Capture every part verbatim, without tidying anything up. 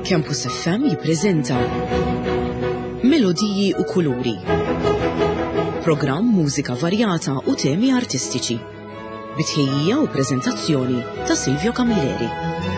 Campus F M jippreżenta Melodiji u Kuluri. Programm mużika varjata u temi artistiċi. Bitħejjija u preżentazzjoni ta' Silvio Camilleri.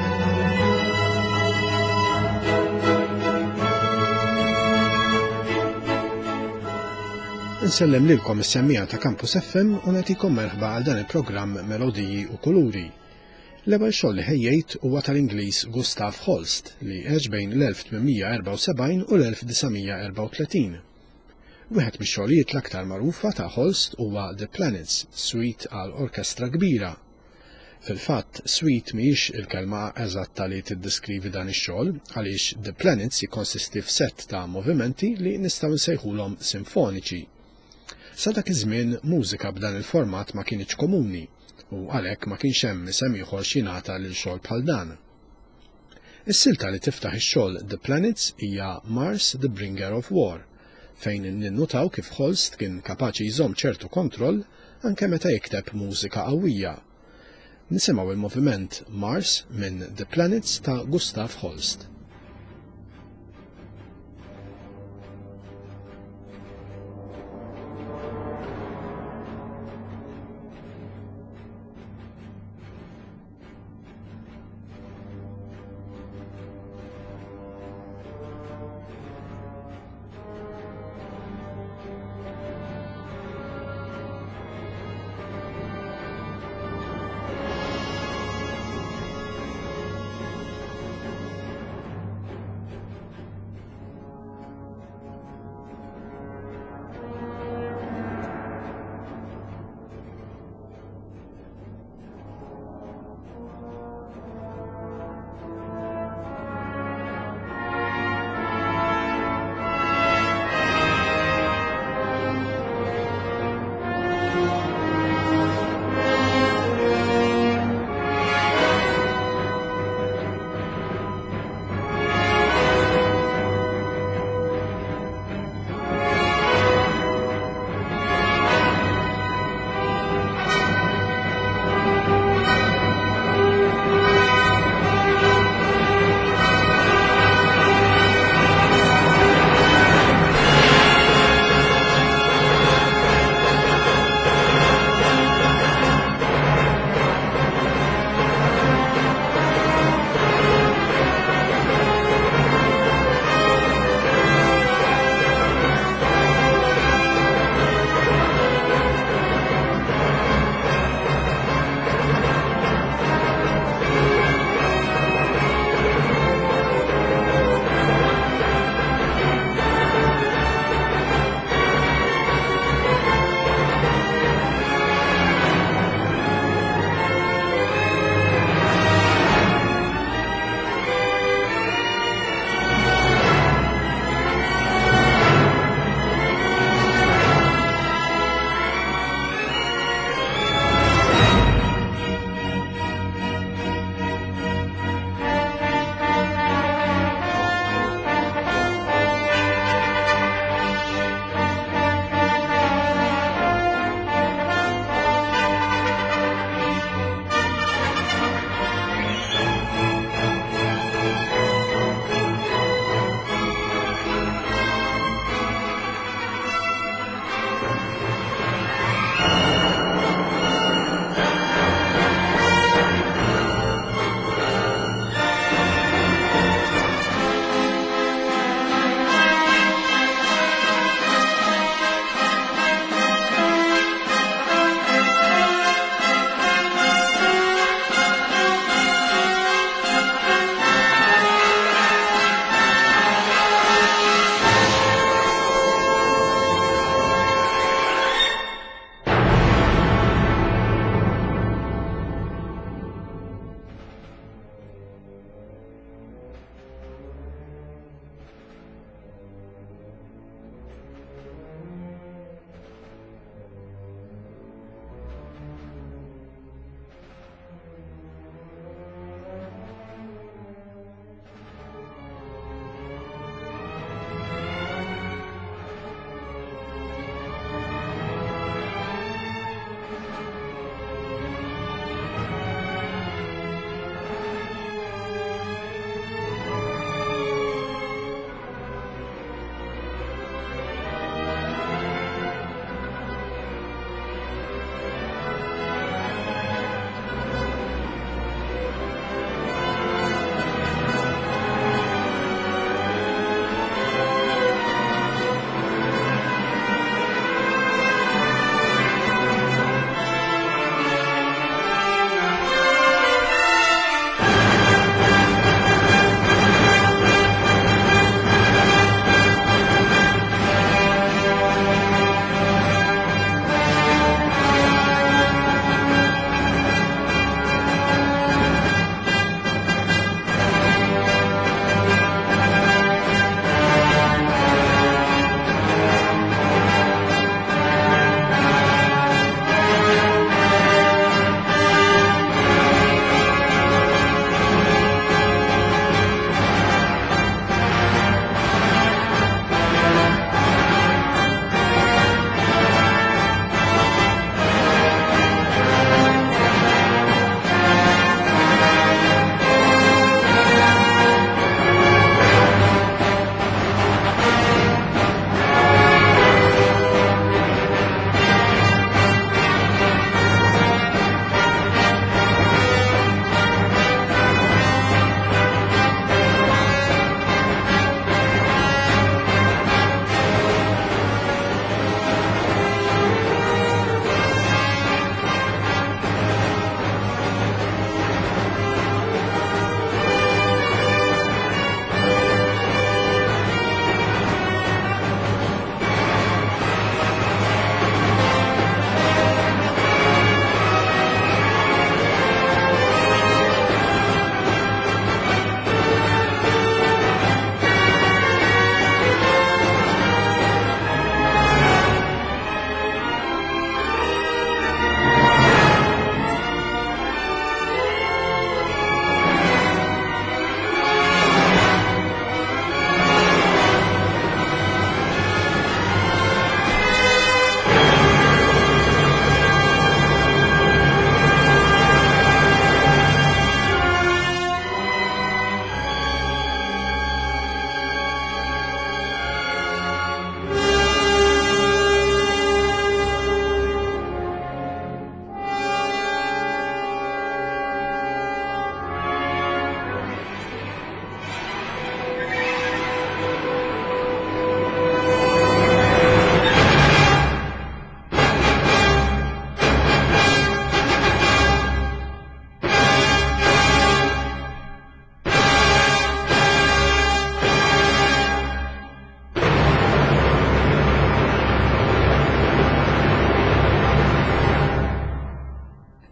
Nsellem lilkom is-semmija ta' Campus F M u nagħtikom merħba għal dan il-programm Melodiji u Kuluri. L-ewwel xogħol li ħejjejt huwa tal-Ingliż Gustav Holst li għex bejn l-elf tminmija erba' u sebgħin u l-elf disgħomija erba' u tletin. Wieħed mix-xogħlijiet l-aktar magħrufa ta' Holst huwa The Planets, suite għal orkestra kbira. Fil-fatt, suite mhijiex il-kelma eżatta li tiddeskrivi dan ix-xogħol għaliex The Planets jikkonsisti f'sett ta' movimenti li nistgħu nsejħulhom sinfoniċi. Sa dak iż-żmien mużika b'dan il-format ma kienx komuni u għalhekk ma kienx hemm isem ieħor x'jingħata lil xogħol bħal dan. Is-silta li tiftaħ ix-xogħol The Planets hija Mars the Bringer of War, fejn ninnutaw kif Holst kien kapaċi jżomm ċertu kontroll anke meta jikteb mużika qawwija. Nisimgħu il-moviment Mars minn The Planets ta' Gustav Holst.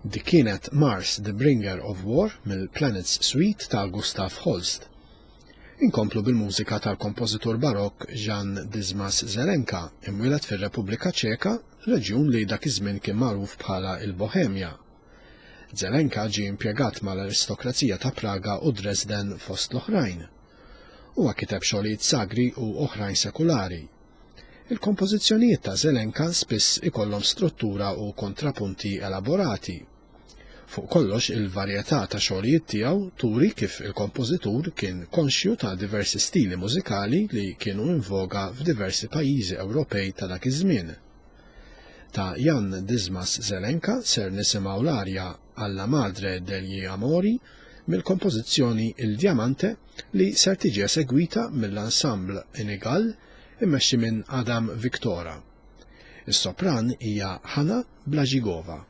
Dik kienet Mars the Bringer of War mill-Planets Suite ta' Gustav Holst. Inkomplu bil-mużika tal-kompożitur barokk Jan Dismas Zelenka, imwieled fir-Repubblika Ċeka, reġjun li dak iż-żmien kien magħruf bħala il-Bohemja. Zelenka ġie impjegat mal-aristokrazija ta' Praga u Dresden fost l-oħrajn. Huwa kiteb xogħlijiet sagri u oħrajn sekulari. Il-kompożizzjonijiet ta' Zelenka spiss ikollhom struttura u kontrapunti elaborati. Fuq kollox il-varjetà ta' xogħlijiet tiegħu turi kif il-kompożitur kien konxju ta' diversi stili mużikali li kienu invoga f'diversi pajjiżi Ewropej ta' dak iż-żmien. Ta' Jan Dismas Zelenka ser nisimgħu l-arja Alla Madre degli Amori mill-kompożizzjoni Il Diamante li ser tiġi segwita mill-Ensemble Inegal immexxi minn Adam Viktora. Is-sopran hija Hanna Blażigova.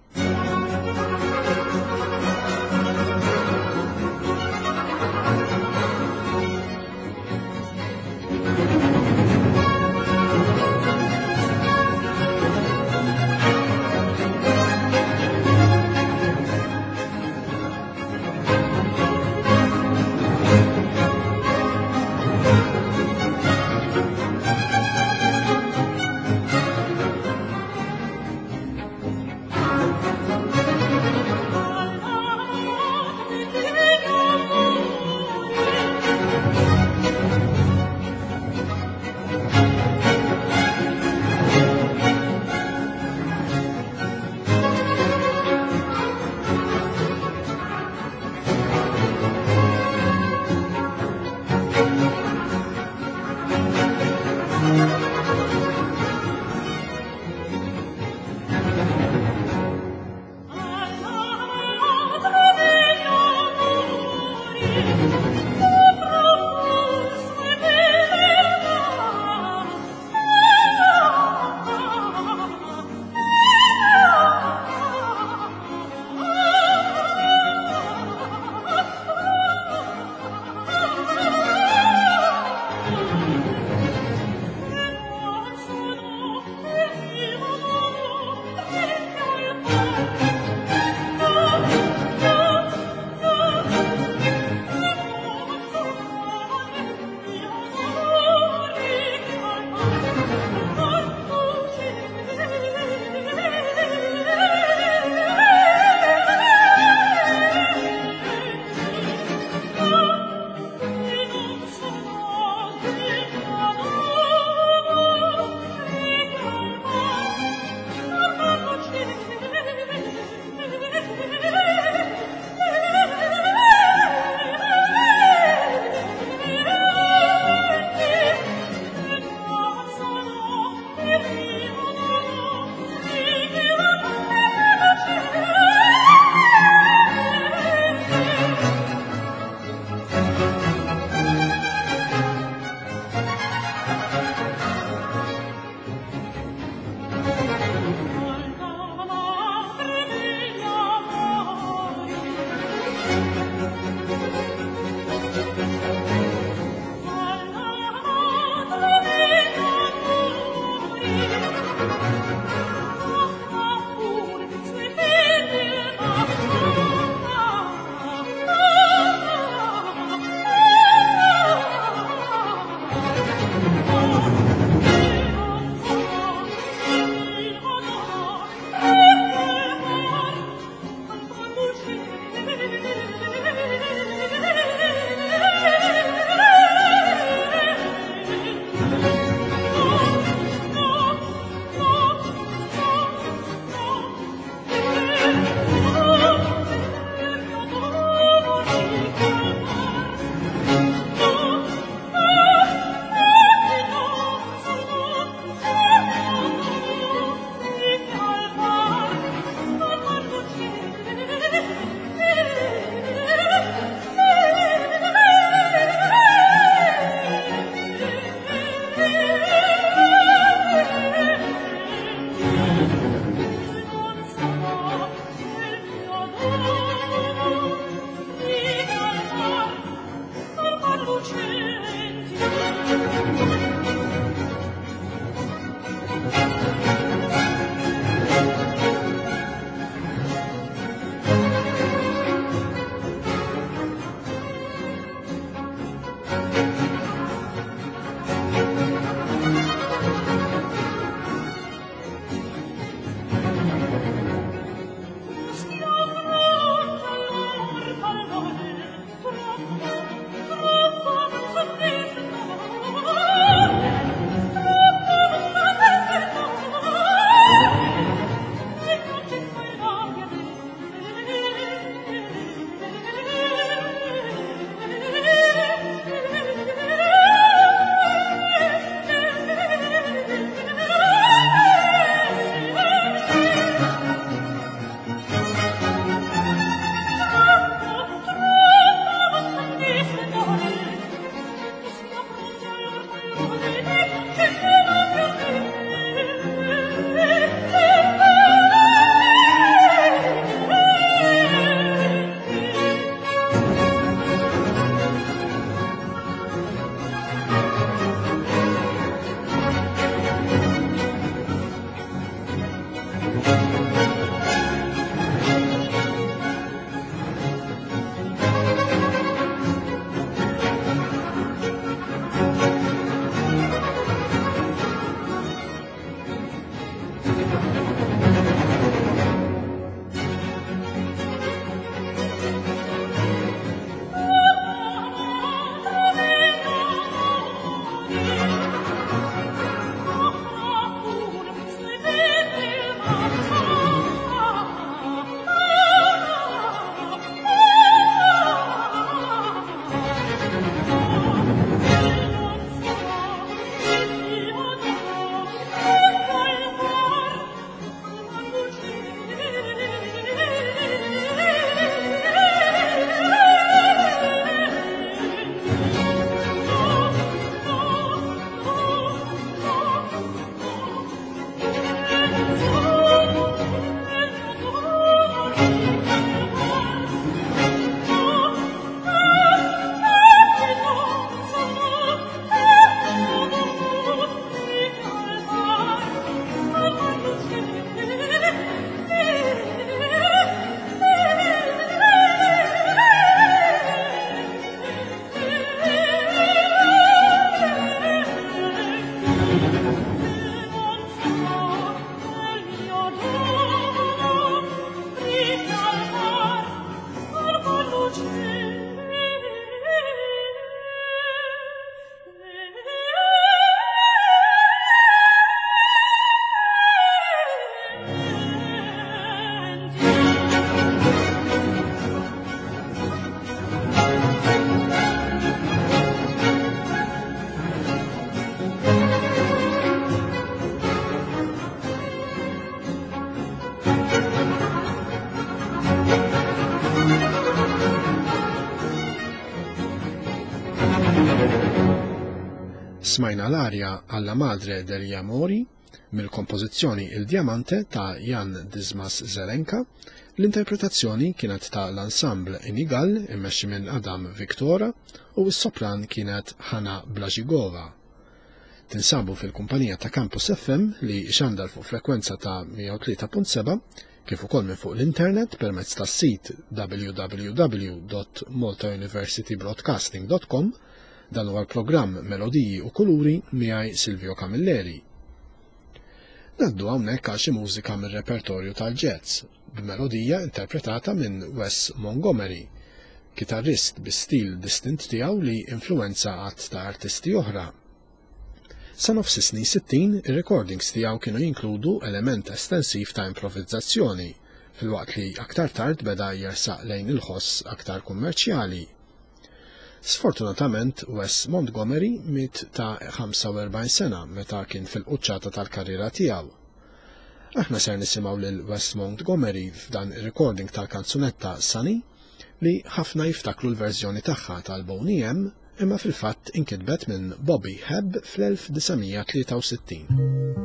smajna l-arja Alla Madre degli Amori mill-kompożizzjoni Il-Diamante ta' Jan Dismas Zelenka. L-interpretazzjoni kienet ta' l-ensemble Inigal immexxi minn Adam Viktora u s-sopran kienet Hanna Blażigova. Tinsabu fil-kumpanija ta' Campus F M li xandar fuq frekwenza ta' mija u tlieta punt seba' kif ukoll minn fuq l-internet permezz tas-sit w w w dot malta university broadcasting dot com. Dan huwa l-programm Melodiji u Kuluri miegħi Silvio Camilleri. Naddu hawnhekk għal xi mużika mir-repertorju tal-jazz, b'melodija interpretata minn Wes Montgomery, kitarrist bi stil distint tiegħu li influenza għadd ta' artisti oħra. Sa nofs is-snin sittin, ir-recordings tiegħu kienu jinkludu element estensiv ta' improvvizzazzjoni, filwaqt li aktar tard beda jersaq lejn il-ħoss aktar kummerċjali. Sfortunatament, Wes Montgomery miet ta' ħamsa u erbgħin sena meta kien fil-quċċata tal-karriera tiegħu. Aħna ser nisimgħu lil Wes Montgomery f'dan ir-recording tal-kanzunetta Sunny li ħafna jiftakru l-verżjoni tagħha tal-Boney M imma fil-fatt inkitbet minn Bobby Hebb fl-elf disgħamija tlieta u sittin.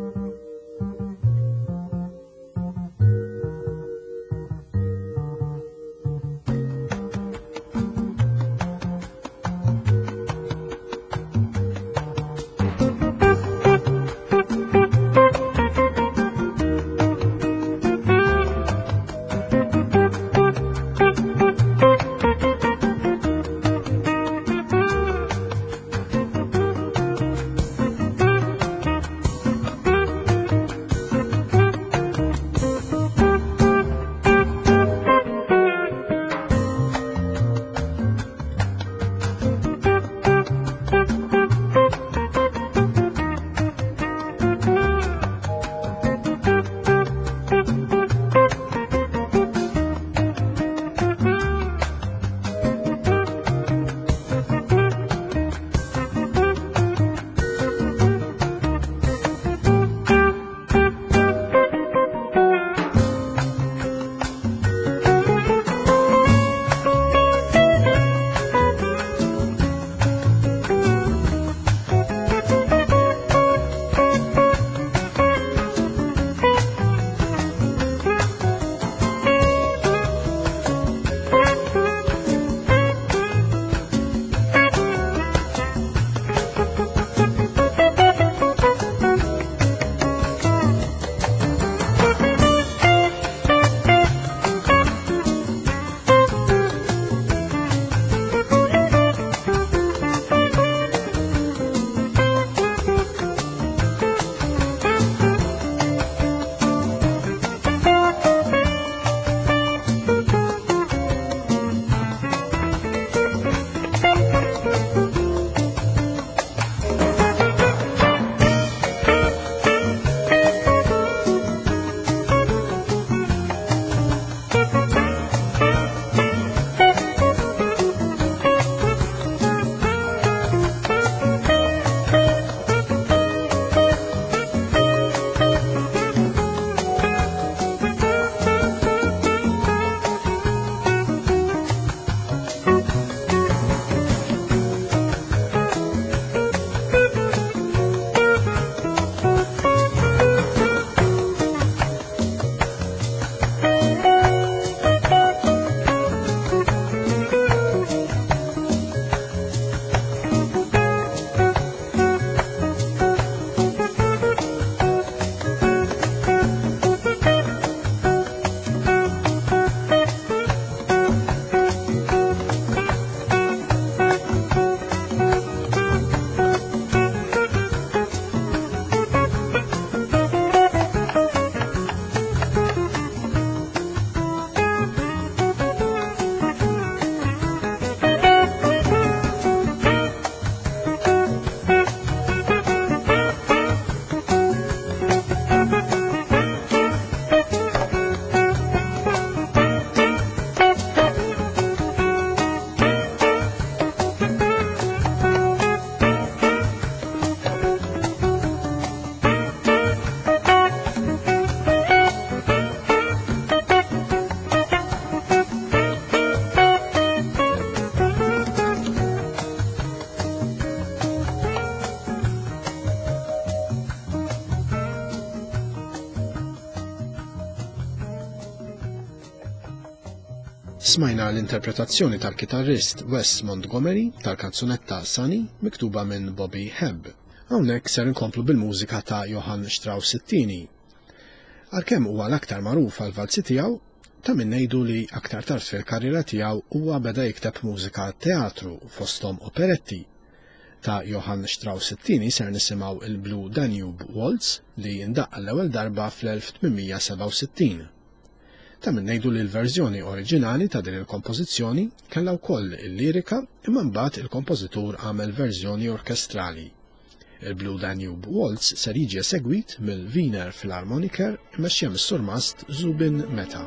Smajna l-interpretazzjoni tal-kitarrist Wes Montgomery tal-kanzunetta Sunny miktuba minn Bobby Hebb. Hawnhekk ser inkomplu bil-mużika ta' Johann Strauss it-tieni. Għalkemm huwa l-aktar magħruf għall-valzi tiegħu, ta' min ngħidu li aktar tard fil-karriera tiegħu huwa beda jikteb mużika teatru fosthom operetti. Ta' Johann Strauss it-tieni ser nisimgħu il-Blue Danube Waltz li ndaqqa l-ewwel darba fl-elf tminmija seba' u sittin. Ta' min ngħidu li l-verżjoni oriġinali ta' din il-kompożizzjoni kellha wkoll il-lirika imma mbagħad il-kompożitur għamel verżjoni orkestrali. Il-Blue Danube Waltz ser jiġi esegwit mill-Wiener Philharmoniker imexxija mis-surmast Zubin Mehta.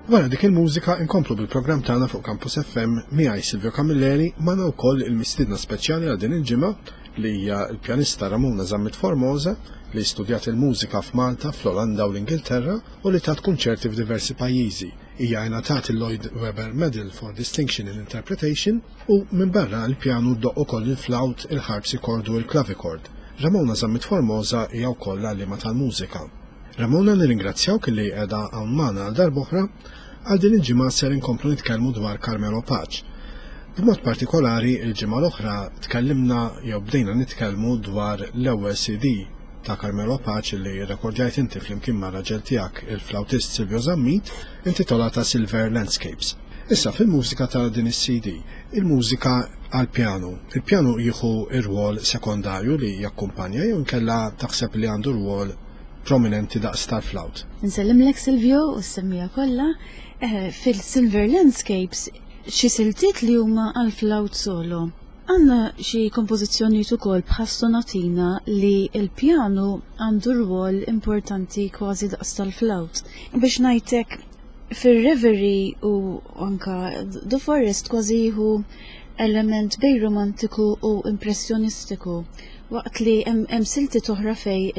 Wara dik il-mużika inkomplu bil-programm tagħna fuq Campus F M miegħi Silvio Camilleri magħna wkoll il-mistiedna speċjali għal din il-ġimgħa li hija l-pjanista Ramona Zammit Formosa li studjat il-mużika f'Malta, fl-Olanda u l-Ingilterra u li tat kunċerti f'diversi pajjiżi. Hija ngħatat il-Lloyd Webber Medal for Distinction in Interpretation u minn barra l-pjanu ddoqq ukoll il-flawt, il-harpsichord u l-clavichord. Ramona Zammit Formosa hija wkoll għallima tal-mużika. Ramona nirringrazzjawk li qiegħda hawn magħna għal darb'oħra għal din il-ġimgħa ser inkomplu nitkellmu dwar Carmelo Paċ. B'mod partikolari il-ġimgħa l-oħra tkellimna jew bdejna nitkellmu dwar l-ewwel C D ta' Carmelo Paċ li rrekordjajt inti flimkien ma' raġel tiegħek il-flawtist Silvio Zammit intitolata Silver Landscapes. Issa fil-mużika ta' din is-C D, il-mużika għal pjanu. Il-pjanu jieħu ir-rwol sekondarju li jakkumpanja jew inkella taħseb li għandu rwol prominenti daqs tal-flawt. Nsellimlek Silvio u s-semmija kollha. Fil-Silver Landscapes xi siltiet li huma għal flawt solo. Għandna xi kompożizzjonijiet ukoll bħal sonatina li l-pjanu għandu rwol importanti kważi daqs tal-flawt. Biex ngħidlek fir-Reverie u anka The Forest kważi jieħu element bej romantiku u impressjonistiku. Waqt li hemm silti oħra fej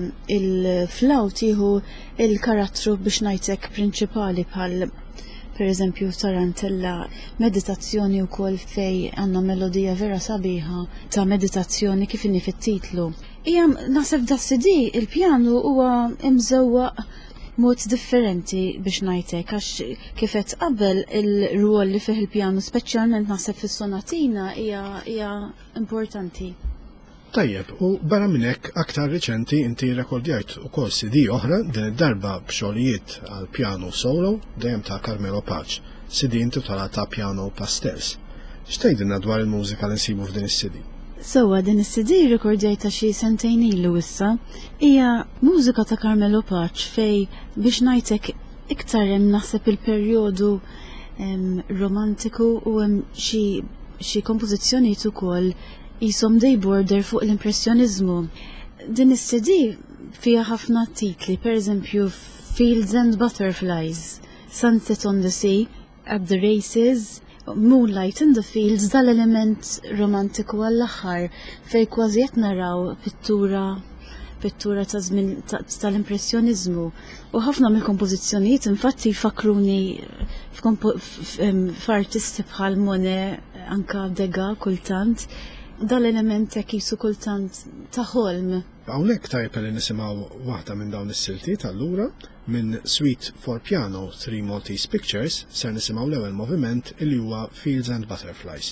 il-flawt jieħu il-karattru biex ngħidlek prinċipali bħal pereżempju Tarantella, meditazzjoni wkoll fej għandna melodija vera sabiħa ta' meditazzjoni kif inhi fit-titlu. Hija naħseb da C D il-pjanu huwa imżewwaq mod differenti biex ngħidlek għax kif qed qabel il-rwol li fih il-pjanu speċjalment naħseb fis-sonatina hija hija importanti. Tajjeb, u barra minn hekk aktar riċenti inti rekordjajt ukoll C D oħra din id-darba b'xogħlijiet għal pjano solo dejjem ta' Carmelo Paċ, C D intitolata Piano Pastels. X'tgħidilna dwar il-mużika li nsibu f'din is-C D? Sewwa din is-C D rekordjajta xi sentejn ilu issa hija mużika ta' Carmelo Paċ fej biex ngħidlek iktar hemm naħseb il-perjodu romantiku u hemm xi xi kompożizzjonijiet ukoll jisom day border fuq l-impressjonizmu. Din is-C D fiha ħafna titli, pereżempju Fields and Butterflies, Sunset on the Sea, At the Races, Moonlight in the Fields, dal-element romantiku għall-aħħar fej kważi qed naraw pittura pittura ta' żmien tal-impressjonizmu. U ħafna mill-kompożizzjonijiet infatti jfakruni f'artisti bħal Monet, anka Degas kultant. Dal-element hekk jisu kultant ta' ħolm. Hawnhekk tajjeb li nisimgħu waħda minn dawn is-siltiet allura minn Suite for Piano Three Maltese Pictures ser nisimgħu l-ewwel moviment illi huwa Fields and Butterflies.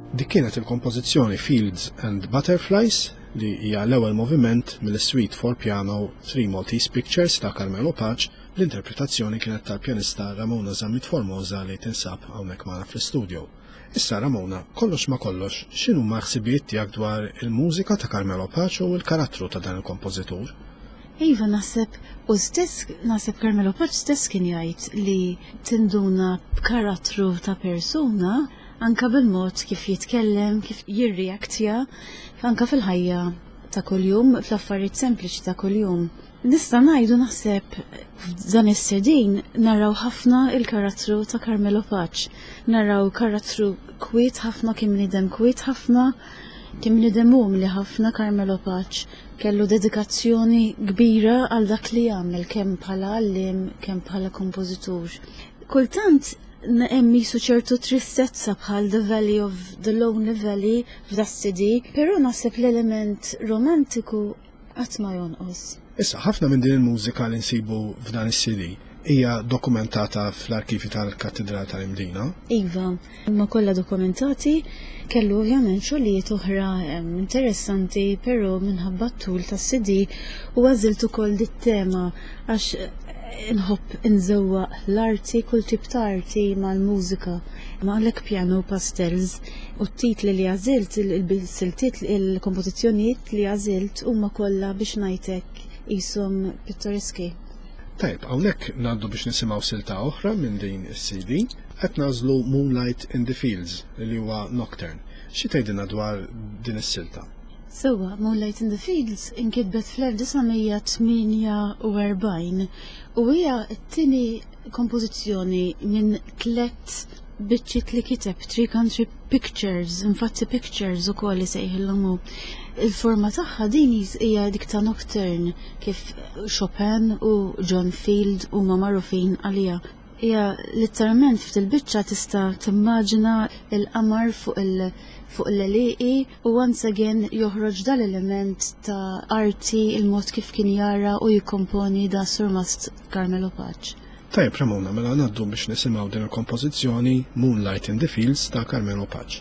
Dik kienet il-kompożizzjoni Fields and Butterflies li hija l-ewwel moviment mill-Suite for Piano Three Maltese Pictures ta' Carmelo Paċ. L-interpretazzjoni kienet tal-pjanista Ramona Zammit Formosa li tinsab hawnhekk magħna fl-istudio. Issa Ramona, kollox ma kollox, x'inhuma ħsibijiet tiegħek dwar il-mużika ta' Carmelo Paċ u l-karattru ta' dan il-kompożitur? Iva, naħseb u stess naħseb Carmelo Paċ stess kien jgħid li tinduna b'karattru ta' persuna anka bil-mod kif jitkellem, kif jirreaktja, anka fil-ħajja ta' kuljum, fl-affarijiet sempliċi ta' kuljum. Nista' ngħidu naħseb f'dan is-sedin naraw ħafna il-karattru ta' Carmelo Paċ. Naraw karattru kwiet ħafna, kien bniedem kwiet ħafna, kien bniedem umli ħafna Carmelo Paċ. Kellu dedikazzjoni kbira għal dak li jagħmel kemm bħala għalliem, kemm bħala kompożitur. Kultant hemm jisu ċertu tristezza bħal The Valley of the Lonely Valley f'da C D, però naħseb l-element romantiku qatt ma jonqos. Issa ħafna minn din il-mużika li nsibu f'dan is-C D hija dokumentata fl-arkivi tal-Kattedral tal-Imdina. Iva, imma kollha dokumentati, kellu ovvjament xogħlijiet oħra interessanti, però minħabba t-tul tas-C D u għażilt ukoll dit-tema għax inħobb inżewwaq l-arti, kull tip ta' arti mal-mużika, ma' għalhekk piano pastels u t-titli li għażilt, il-siltiet, il-kompożizzjonijiet li għażilt huma kollha biex ngħidlek qishom pittoreski. Tajb, hawnhekk ngħaddu biex nisimgħu silta oħra minn din is-C D, qed nażlu Moonlight in the Fields li huwa Nocturne. Xi tgħidilna dwar din is-silta? Sewa, Moonlight in the Fields inkitbet fl-elf tisa' tminja u erbgħin u hija t-tieni kompożizzjoni minn tliet biċċiet li kiteb Three Country Pictures, infatti Pictures ukoll isejħilhom. Il-forma tagħha din hija dik ta' Nocturne kif Chopin u John Field huma magħrufin għaliha. Hija letteralment f'til biċċa tista' timmaġina l-qamar fuq il- fuq l-eliqi u once again joħroġ dal-element ta' arti il-mod kif kien jara u jikkomponi da surmast Carmelo Paċ. Tajb Ramona, mela ngħaddu biex nisimgħu din il-kompożizzjoni Moonlight in the Fields ta' Carmelo Paċ.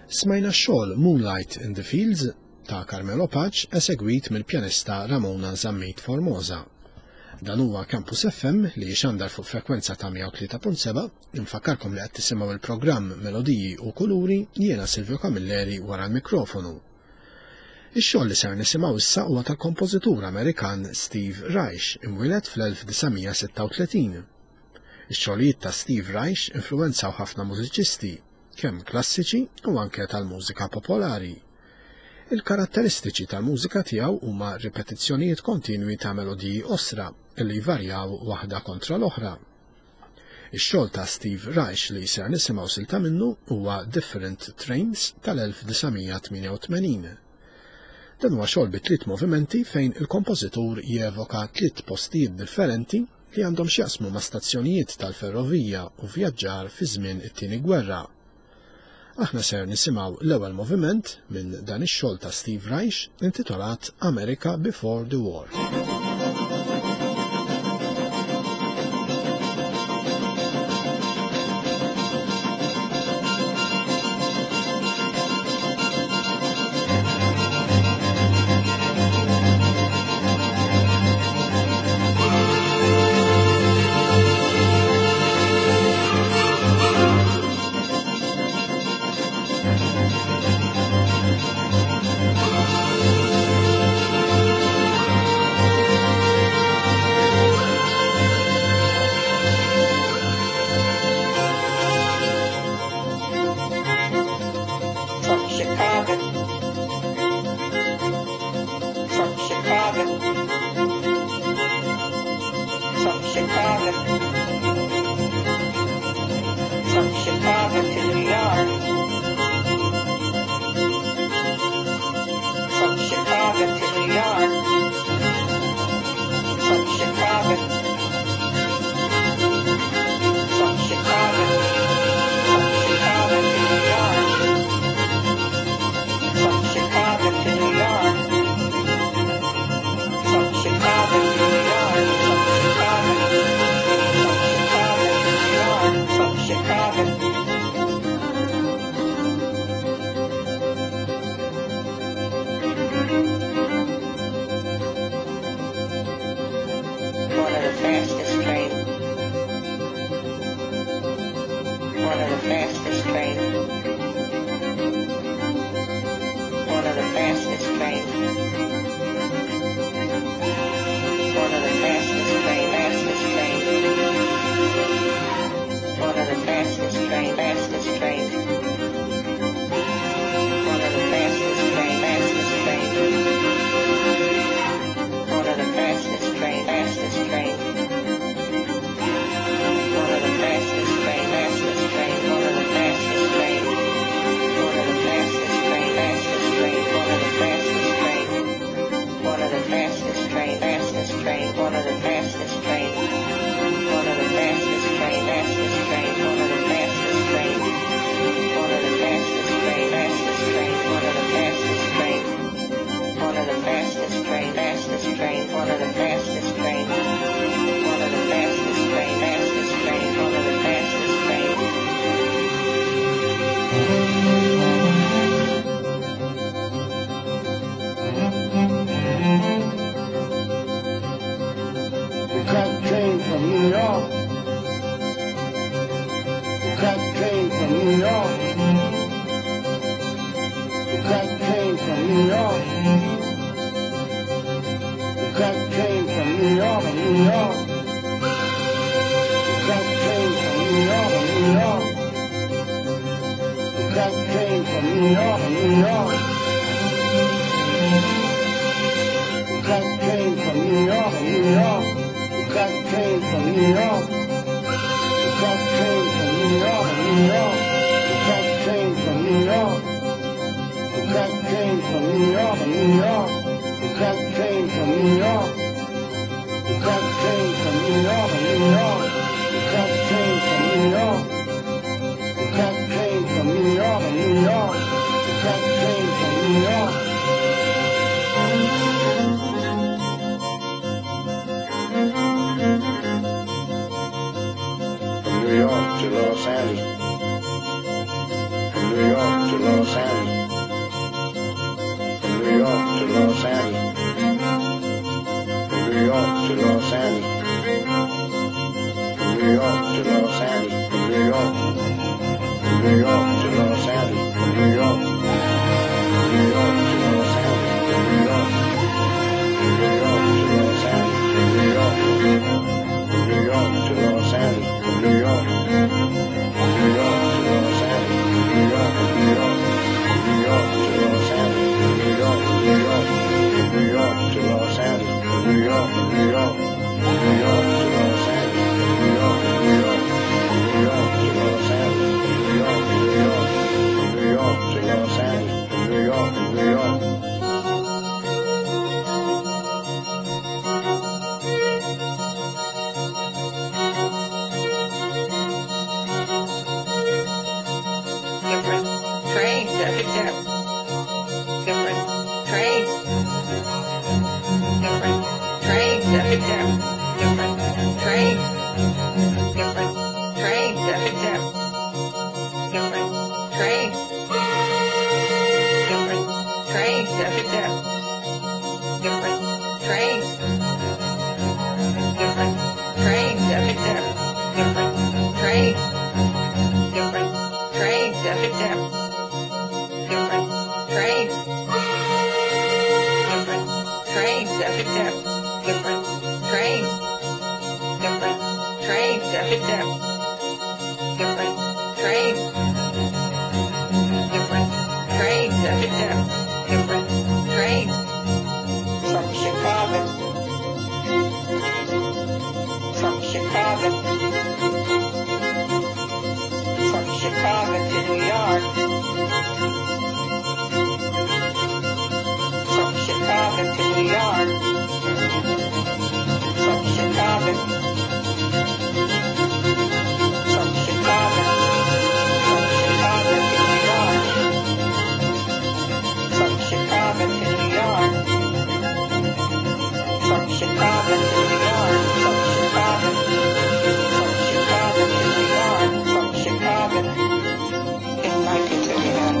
Smajna x-xogħol Moonlight in the Fields ta' Carmelo Paċ esegwit mill-pjanista Ramona Zammit Formosa. Dan huwa Campus F M li jxandar fuq frekwenza ta' mija u tlieta punt seba', infakkarkom li qed tisimgħu il-programm Melodiji u Kuluri jiena Silvio Camilleri wara l-mikrofonu. Ix-xogħol li ser nisimgħu issa huwa tal-kompożitur Amerikan Steve Reich, imwieled fl-elf tisa' sitta u tletin. Ix-xogħlijiet ta' Steve Reich influwenzaw ħafna mużiċisti, kemm klassiċi u anke tal-mużika popolari. Il-karatteristiċi tal-mużika tiegħu huma ripetizzjonijiet kontinwi ta' melodiji osra li jvarjaw waħda kontra l-oħra. Ix-xogħol ta' Steve Reich li ser nisimgħu silta minnu huwa Different Trains tal-elf tisa' tminja u tmenin. Dan huwa xogħol bi tliet movimenti fejn il-kompożitur jevoka tliet postijiet differenti li għandhom x'jaqsmu ma' stazzjonijiet tal-ferrovija u vjaġġar fi żmien it-tieni gwerra. Aħna ser nisimgħu l-ewwel moviment minn dan ix-xogħol ta' Steve Reich intitolat America Before the War. New York to Los Angeles. From New York to Los Angeles. New York to Los Angeles, from New York, New York to Los Angeles, from New York, New York to Los Angeles, from New York, New York to Los Angeles, from New York, New York to Los Angeles, from New York, New York, New York to Los Angeles, from New York, New York, New York to Los Angeles, from New York, New York, New York to Los Angeles, from New York, New York, New York to Los Angeles, from New York, New York, New York to Los Angeles, from New York, New York. Different trains every day. Different trains. Different trains every day. Different trains. Different trains every day. Different trains. Different trains every day. Different trains. Different trains every day. Different trains. Different trains every day. Different trains. Different trains every day. Different trains. Different trains every day. Different trains. Different trains every day. Different trains. From Chicago. From Chicago. From Chicago to New York. From Chicago to New York. From Chicago. From Chicago. From Chicago to New York. From Chicago to New York. From Chicago to New York. From Chicago. From Chicago to New York. From Chicago. In nineteen thirty-nine.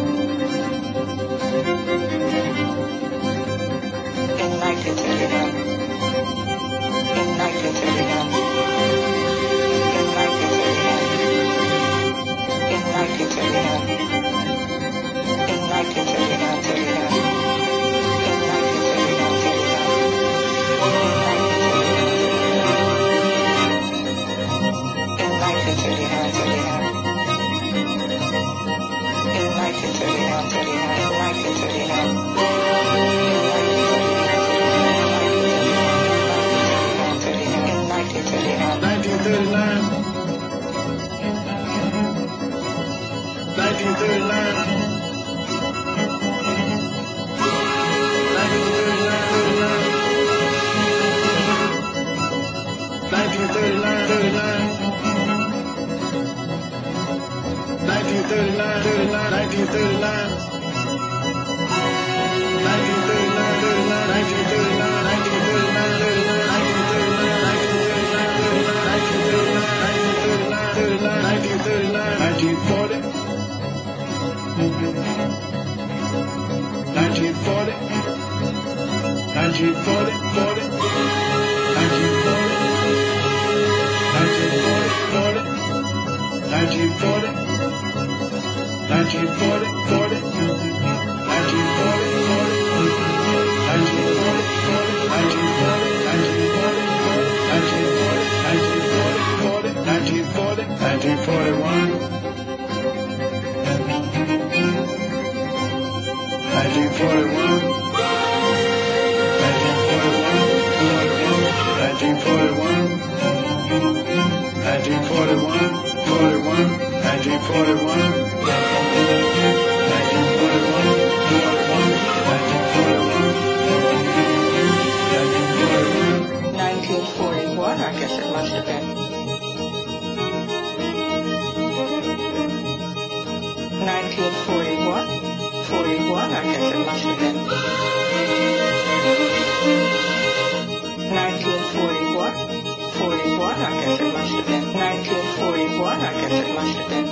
In nineteen thirty-nine. In nineteen thirty-nine. In nineteen thirty-nine. In nineteen thirty-nine. In nineteen thirty-nine, thirty-nine. In nineteen thirty-nine, thirty-nine. In nineteen thirty-nine, thirty-nine. In nineteen thirty-nine, thirty-nine. In nineteen thirty-nine. nineteen thirty-nine. nineteen thirty-nine. nineteen thirty-nine. nineteen thirty-nine, thirty-nine. nineteen thirty-nine, thirty-nine. nineteen thirty-nine. nineteen thirty-nine, thirty-nine. nineteen thirty-nine, nineteen thirty-nine, thirty-nine. nineteen thirty-nine, nineteen forty, nineteen forty, nineteen forty, forty, nineteen forty, nineteen forty, forty, nineteen forty, nineteen forty, forty, nineteen forty, forty, nineteen forty, forty, nineteen forty, nineteen forty, forty, nineteen forty, nineteen forty-one, nineteen forty-one, nineteen forty-one, nineteen forty-one, forty-one, nineteen forty-one, nineteen forty-one, forty-one, nineteen forty-one, nineteen forty-one, I guess it must have been. nineteen forty-one, forty-one, I guess it must have been. nineteen forty-one, forty-one, I guess it must have been. nineteen forty-one, I guess it must have been.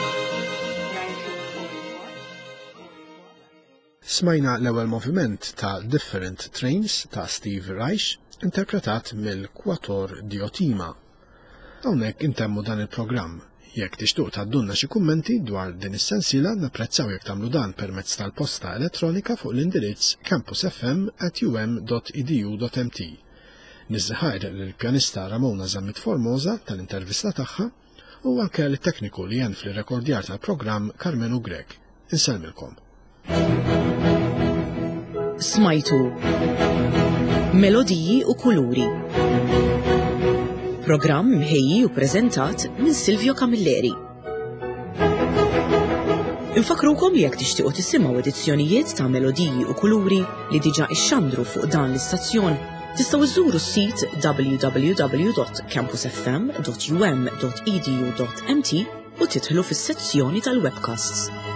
Smajna l-ewwel moviment ta' Different Trains ta' Steve Reich, interpretat mill-Quator Diotima. Hawnhekk intemmu dan il-programm. Jekk tixtuq tgħaddulna xi kummenti dwar din is-sensiela napprezzaw jekk tagħmlu dan permezz tal-posta elettronika fuq l-indirizz campusfm at u m dot e d u dot m t. Niżħajr lill-pjanista Ramona Zammit Formosa tal-intervista tagħha u anke l-tekniku li jen fil-rekordjar tal-programm Carmenu Grek. Insellmilkom. Smajtu Melodiji u kuluri. Programm mħejji u preżentat minn Silvio Camilleri. Infakrukom li jekk tixtiequ tisimgħu edizzjonijiet ta' Melodiji u kuluri li diġà ixxandru fuq dan l-istazzjon, tistgħu iżżuru s-sit w w w dot campusfm dot u m dot e d u dot m t u titħlu fis-sezzjoni tal-webcasts.